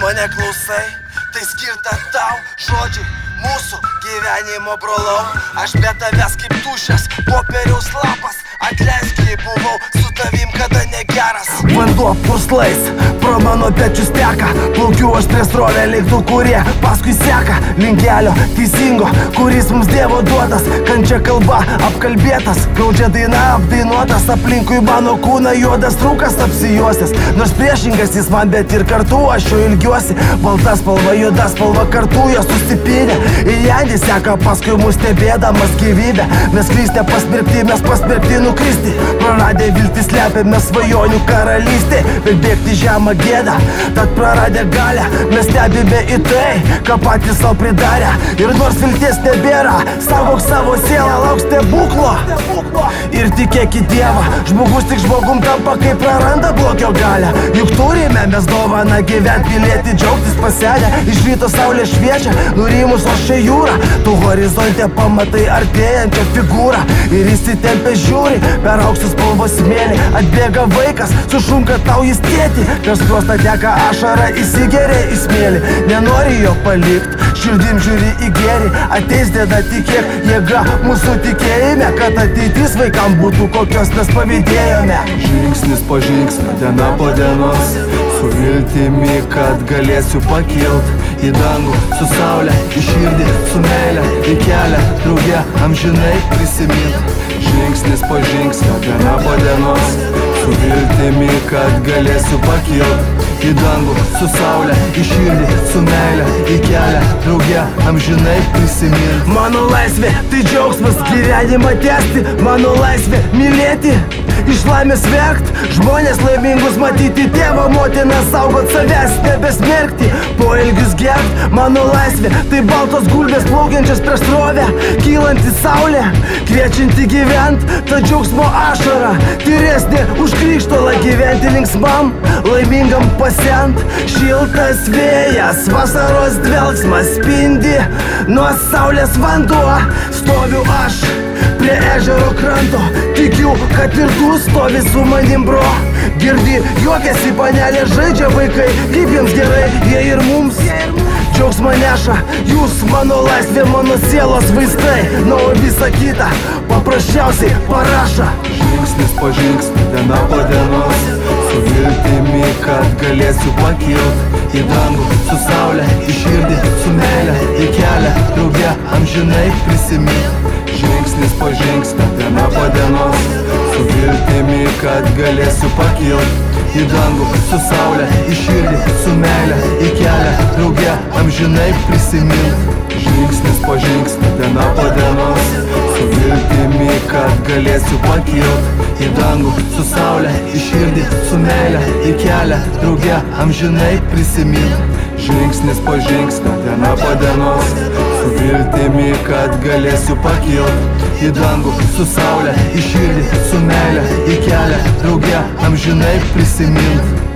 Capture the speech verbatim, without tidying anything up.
mane klausai, tai skirta tau žodžiai mūsų gyvenimo brolau. Aš be tavęs kaip tuščias popieriaus lapas, atleisk, jei buvau su tavim kada negeras. Vanduo purslais pro mano pečius teka, plaukiu aš prie srovę lyg tų, kurie paskui seka. Link kelio teisingo, kuris mums Dievo duotas, kančia kalba apkalbėtas, gaudžia daina apdainuotas, aplinkui mano kūną juodas rūkas apsijuosęs. Nors priešingas jis man, bet ir kartu aš jo ilgiuosi. Balta spalva, juoda spalva, kartu jo susipinę. Ir jandis seka paskui mus stebėdamas gyvybę. Mes kristė pasmerkti, mes pasmerkti nukristi. Praradę viltis slepiame svajonių karalystė, bet bėgti žemą gėdą, tad praradę galę mes stebime į tai, ką patys savo pridarę. Ir nors vilties nebėra, saugok savo sielą, lauk stebuklo ir tikėk į Dievą. Žmogus tik žmogum tampa, kai praranda blogio galią. Juk turime mes dovaną gyvent, mylėti, džiaugtis pasenę. Iš ryto saulė šviečia, nurimus ošia jūra. Tu horizonte pamatai artėjančią figūrą ir įsitempę žiūri per aukštus spalvos smėlį. Atbėga vaikas, sušunka tau jis tėti, per skruostą teka ašara, įsigeria į smėlį. Nenori jo palikt, širdim žiūri į gėrį. Ateis diena, tikėk, jėga mūsų tikėjime, kad ateitis vaikam būtų, kokios mes pavydėjome. Žingsnis po žingsnio, diena po dienos, su viltimi, kad galėsiu pakilt į dangų, su saulė, į širdį, su meilė, į kelią, drauge amžinai prisimint. Žingsnis po žingsnio, diena po dienos, su viltimi, kad galėsiu pakilt į dangų, su saulė, į širdį, su meilė, į kelią, drauge amžinai prisimint. Mano laisvė, tai džiaugsmas gyvenimą tęsti, mano laisvė mylėti, iš laimės verkt, žmonės laimingus matyti, tėvą, motiną saugot, savęs nebesmerkti, poelgius gerbt. Mano laisvė, tai baltos gulbės plaukiančios prieš srovę, kylanti saulė, kviečianti gyvent, ta džiaugsmo ašara, tyresnė už krikštolą, gyventi linksmam, laimingam pasent. Šiltas vėjas, vasaros dvelksmas spindi, nuo saulės vanduo, stoviu aš prie ežero kranto, tikiu, kad ir tu stovi su manim, bro. Girdi, juokiasi panelė, žaidžia vaikai, kaip jiems gerai, jie ir mums džiaugsmą neša. Jūs mano laisvė, mano sielos vaistai, na o visa kita paprasčiausiai paraša. Žingsnis po žingsnio, diena po dienos, su viltimi, kad galėsiu pakilt į dangų, su saulė, į širdį, su meilė, į kelią, drauge amžinai prisimint. Žingsnis po žingsnio, diena po dienos, su viltimi, kad galėsiu pakilt į dangų, su saulė, į širdį, su meilė, į kelią, drauge amžinai prisimint. Žingsnis po žingsnio, diena po dienos, su viltimi, kad galėsiu pakilt į dangų, su saulė, į širdį, su meilė, į kelią, drauge amžinai prisimint. Žingsnis po žingsnio, diena po dienos, su viltimi, kad galėsiu pakilt į dangų, su saulė, į širdį, su meilė, į kelią, drauge amžinai prisimint.